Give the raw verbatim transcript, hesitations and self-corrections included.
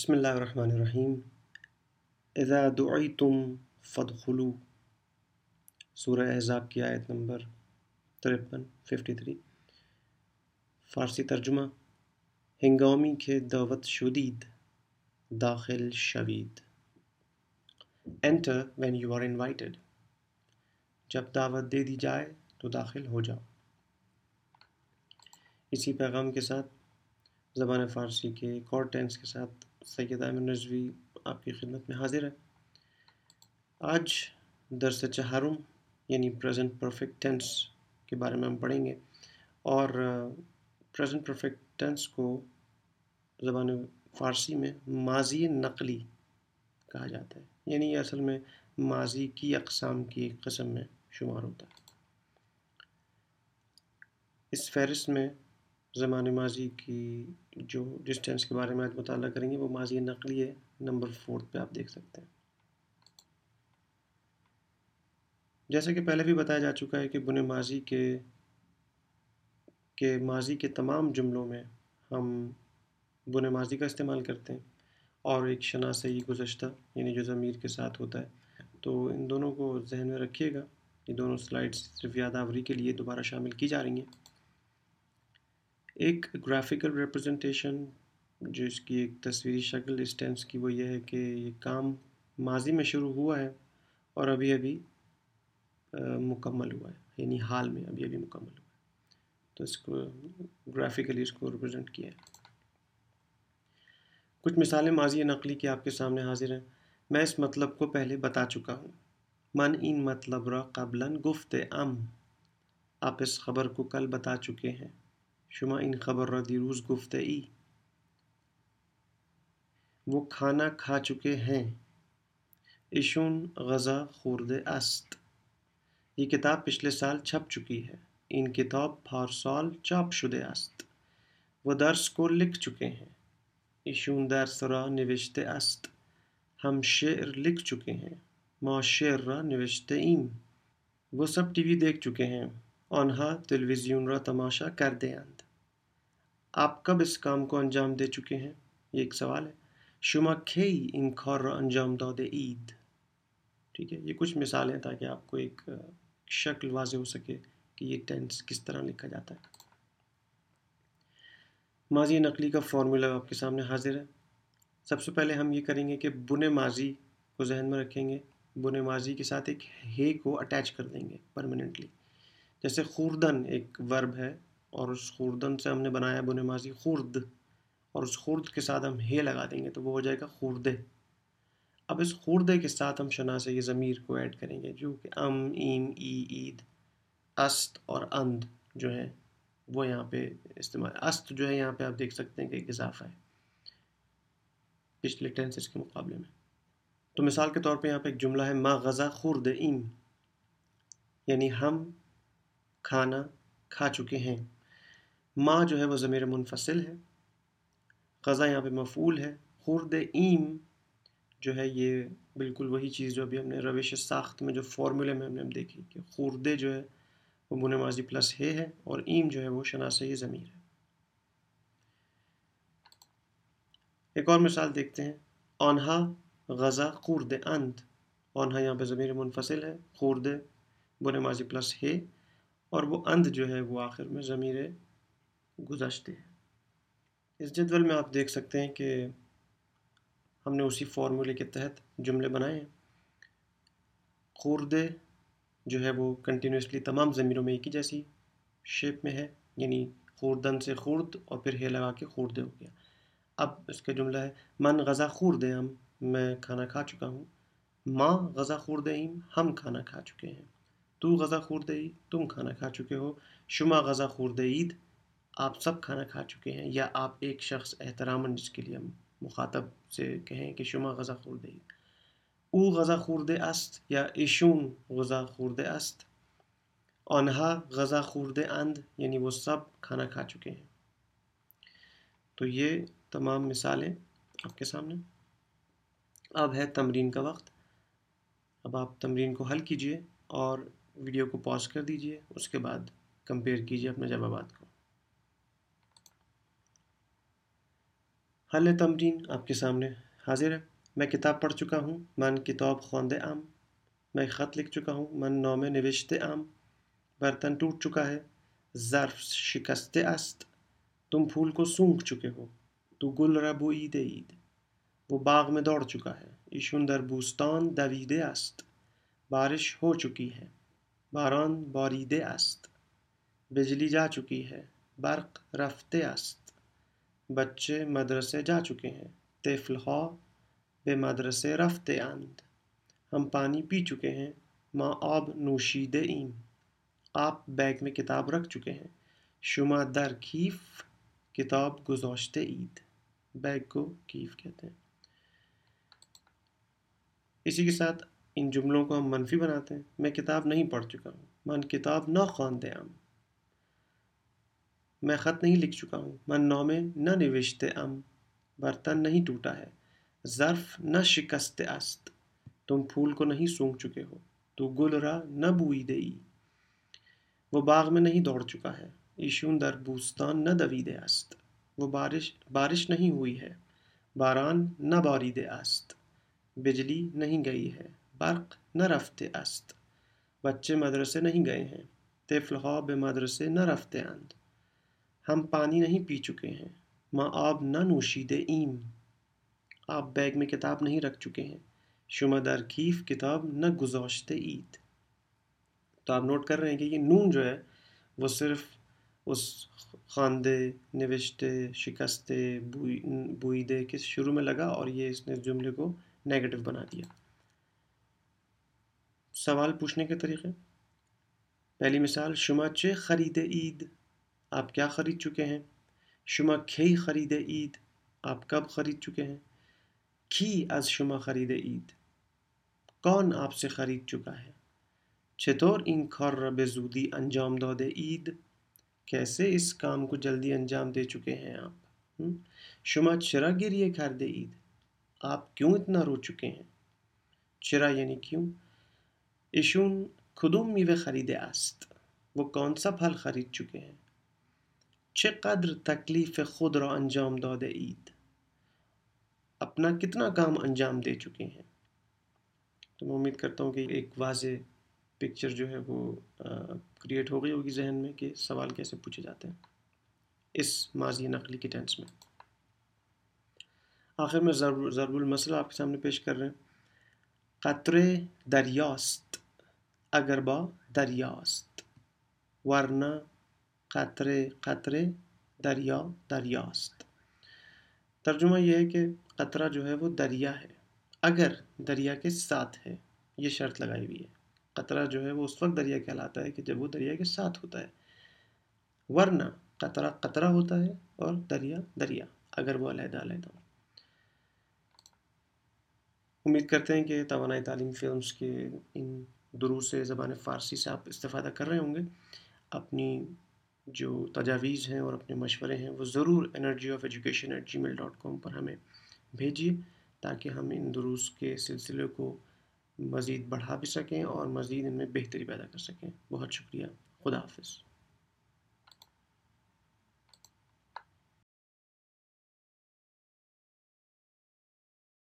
بسم اللہ الرحمن الرحیم۔ اذا دعیتم فادخلوا، سورہ احزاب کی آیت نمبر ترپن ففٹی تھری۔ فارسی ترجمہ: ہنگامی کے دعوت شدید، داخل شوید۔ Enter when you are invited، جب دعوت دے دی جائے تو داخل ہو جاؤ۔ اسی پیغام کے ساتھ زبان فارسی کے ایک اور ٹینس کے ساتھ سید ایمن رضوی آپ کی خدمت میں حاضر ہے۔ آج درس چہارم یعنی پریزنٹ پرفیکٹ ٹینس کے بارے میں ہم پڑھیں گے، اور پریزنٹ پرفیکٹ ٹینس کو زبان فارسی میں ماضی نقلی کہا جاتا ہے، یعنی یہ اصل میں ماضی کی اقسام کی ایک قسم میں شمار ہوتا ہے۔ اس فہرست میں زمان ماضی کی جو جس ٹینس کے بارے میں آج مطالعہ کریں گے وہ ماضی نقلی ہے، نمبر فورتھ پہ آپ دیکھ سکتے ہیں۔ جیسا کہ پہلے بھی بتایا جا چکا ہے کہ بنے ماضی کے کہ ماضی کے تمام جملوں میں ہم بنے ماضی کا استعمال کرتے ہیں، اور ایک شناسۂ گزشتہ یعنی جو ضمیر کے ساتھ ہوتا ہے۔ تو ان دونوں کو ذہن میں رکھیے گا، یہ دونوں سلائڈز صرف یادآوری کے لیے دوبارہ شامل کی جا رہی ہیں۔ ایک گرافیکل ریپرزنٹیشن جو اس کی ایک تصویری شکل اس ٹینس کی وہ یہ ہے کہ یہ کام ماضی میں شروع ہوا ہے اور ابھی ابھی مکمل ہوا ہے، یعنی حال میں ابھی ابھی مکمل ہوا ہے، تو اس کو گرافیکلی اس کو ریپرزنٹ کیا ہے۔ کچھ مثالیں ماضی نقلی کی آپ کے سامنے حاضر ہیں۔ میں اس مطلب کو پہلے بتا چکا ہوں۔ من این مطلب را قبلاً گفته ام، آپ اس خبر کو کل بتا چکے ہیں۔ شما این خبر را دیروز گفته ای، وہ کھانا کھا چکے ہیں۔ ایشون غذا خورده است، یہ کتاب پچھلے سال چھپ چکی ہے۔ این کتاب پارسال چاپ شده است، وہ درس کو لکھ چکے ہیں۔ ایشون درس را نوشته است، ہم شعر لکھ چکے ہیں۔ ما شعر را نوشته ایم، وہ سب ٹی وی دیکھ چکے ہیں۔ آنها تلویزیون را تماشا کرده اند، آپ کب اس کام کو انجام دے چکے ہیں؟ یہ ایک سوال ہے۔ شما کی این کار را انجام داده اید، ٹھیک ہے، یہ کچھ مثالیں تاکہ آپ کو ایک شکل واضح ہو سکے کہ یہ ٹینس کس طرح لکھا جاتا ہے۔ ماضی نقلی کا فارمولا آپ کے سامنے حاضر ہے۔ سب سے پہلے ہم یہ کریں گے کہ بنے ماضی کو ذہن میں رکھیں گے، بنے ماضی کے ساتھ ایک ہے کو اٹیچ کر دیں گے پرماننٹلی۔ جیسے خوردن ایک ورب ہے اور اس خوردن سے ہم نے بنایا بنے ماضی خورد، اور اس خورد کے ساتھ ہم ہے لگا دیں گے تو وہ ہو جائے گا خوردے۔ اب اس خوردے کے ساتھ ہم شناسۂ ضمیر کو ایڈ کریں گے جو کہ ام، ایم، ای، عید، است اور اند جو ہے وہ یہاں پہ استعمال۔ است جو ہے یہاں پہ آپ دیکھ سکتے ہیں کہ ایک اضافہ ہے پچھلے ٹینسز کے مقابلے میں۔ تو مثال کے طور پہ یہاں پہ ایک جملہ ہے ما غذا خورد ایم، یعنی ہم کھانا کھا چکے ہیں۔ ما جو ہے وہ ضمیر منفصل ہے، غذا یہاں پہ مفعول ہے، خورد ایم جو ہے یہ بالکل وہی چیز جو ابھی ہم نے روش ساخت میں جو فارمولے میں ہم نے دیکھی کہ خوردے جو ہے وہ بنے ماضی پلس ہے ہے، اور ایم جو ہے وہ شناسۂ ضمیر ہے۔ ایک اور مثال دیکھتے ہیں۔ آنہا غذا خورد اند، آنہا یہاں پہ ضمیر منفصل ہے، خورد بنے ماضی پلس ہے، اور وہ اند جو ہے وہ آخر میں ضمیر گزشتے ہے۔ اس جدول میں آپ دیکھ سکتے ہیں کہ ہم نے اسی فارمولے کے تحت جملے بنائے ہیں۔ خوردے جو ہے وہ کنٹینیوسلی تمام ضمیروں میں ایک ہی جیسی شیپ میں ہے، یعنی خوردن سے خورد اور پھر ہے لگا کے خوردے ہو گیا۔ اب اس کا جملہ ہے من غذا خورد ام، میں کھانا کھا چکا ہوں۔ ما غذا خورد ایم، ہم کھانا کھا چکے ہیں۔ تو غذا خورد ای، تم کھانا کھا چکے ہو۔ شما غذا خورد اید، آپ سب کھانا کھا چکے ہیں، یا آپ ایک شخص احتراماً جس کے لیے ہم مخاطب سے کہیں کہ شما غذا خورد اید۔ او غذا خورده است، یا ایشون غذا خورده است۔ آنها غذا خورده اند، یعنی وہ سب کھانا کھا چکے ہیں۔ تو یہ تمام مثالیں آپ کے سامنے۔ اب ہے تمرین کا وقت۔ اب آپ تمرین کو حل کیجئے اور ویڈیو کو پاز کر دیجئے، اس کے بعد کمپیئر کیجئے اپنے جوابات کو۔ حل تمرین آپ کے سامنے حاضر ہے. میں کتاب پڑھ چکا ہوں. من کتاب خواندے ام. میں خط لکھ چکا ہوں. من نامه نوشته ام. برتن ٹوٹ چکا ہے. ظرف شکسته است. تم پھول کو سونگھ چکے ہو. تو گل را بوییده اید. وہ باغ میں دوڑ چکا ہے. ایشون در بوستان دویده است. بارش ہو چکی ہے. باران باریده است. بجلی جا چکی ہے. برق رفته است. بچے مدرسے جا چکے ہیں. طفلها به مدرسه رفته اند. ہم پانی پی چکے ہیں. ما آب نوشیده ایم. آپ بیگ میں کتاب رکھ چکے ہیں. شما در کیف کتاب گذاشته اید. بیگ کو کیف کہتے ہیں. اسی کے ساتھ ان جملوں کو ہم منفی بناتے ہیں. میں کتاب نہیں پڑھ چکا ہوں. من کتاب نہ خوانده ام. میں خط نہیں لکھ چکا ہوں. من نامه ننوشته ام. برتن نہیں ٹوٹا ہے. ظرف نہ شکسته است. تم پھول کو نہیں سونگھ چکے ہو. تو گل را نہ بوییده ای. وہ باغ میں نہیں دوڑ چکا ہے. ایشون در بوستان نہ دویده است. وہ بارش بارش نہیں ہوئی ہے. باران نہ باریده است. بجلی نہیں گئی ہے. برق نہ رفته است. بچے مدرسے نہیں گئے ہیں. طفلها به مدرسه نہ رفته اند. ہم پانی نہیں پی چکے ہیں. ما آب نہ نوشیده ایم. آپ بیگ میں کتاب نہیں رکھ چکے ہیں. شما در کیف کتاب نہ گذاشته اید. تو آپ نوٹ کر رہے ہیں کہ یہ نون جو ہے وہ صرف اس خواندے، نوشتے، شکستے، بوئیدے کے شروع میں لگا اور یہ اس نے جملے کو نیگیٹو بنا دیا. سوال پوچھنے کے طریقے. پہلی مثال، شما چه خریده اید؟ آپ کیا خرید چکے ہیں؟ شما کی خریده اید؟ آپ کب خرید چکے ہیں؟ کی از شما خریده اید؟ کون آپ سے خرید چکا ہے؟ چطور این کار را به زودی انجام داده اید؟ کیسے اس کام کو جلدی انجام دے چکے ہیں آپ؟ شما چرا گریه کرده اید؟ آپ کیوں اتنا رو چکے ہیں؟ چرا یعنی کیوں. ایشون کدوم میوه خریده است؟ وہ کون سا پھل خرید چکے ہیں؟ چقدر تکلیف خود را انجام داده اید؟ اپنا کتنا کام انجام دے چکے ہیں؟ تو میں امید کرتا ہوں کہ ایک واضح پکچر جو ہے وہ کریٹ ہو گئی ہوگی ذہن میں کہ سوال کیسے پوچھے جاتے ہیں اس ماضی نقلی کی ٹینس میں. آخر میں ضرب ضرب المثل آپ کے سامنے پیش کر رہے ہیں. قطره دریاست اگر با دریاست، ورنہ قطره قطره دریا دریاست. ترجمہ یہ ہے کہ قطرہ جو ہے وہ دریا ہے اگر دریا کے ساتھ ہے. یہ شرط لگائی ہوئی ہے. قطرہ جو ہے وہ اس وقت دریا کہلاتا ہے کہ جب وہ دریا کے ساتھ ہوتا ہے، ورنہ قطرہ قطرہ ہوتا ہے اور دریا دریا اگر وہ علیحدہ علیحدہ ہو. امید کرتے ہیں کہ توانائی تعلیم فلمز کے ان دروس زبان فارسی سے آپ استفادہ کر رہے ہوں گے. اپنی جو تجاویز ہیں اور اپنے مشورے ہیں وہ ضرور energy of education at gmail dot com پر ہمیں بھیجیے تاکہ ہم ان دروس کے سلسلے کو مزید بڑھا بھی سکیں اور مزید ان میں بہتری پیدا کر سکیں. بہت شکریہ. خدا حافظ.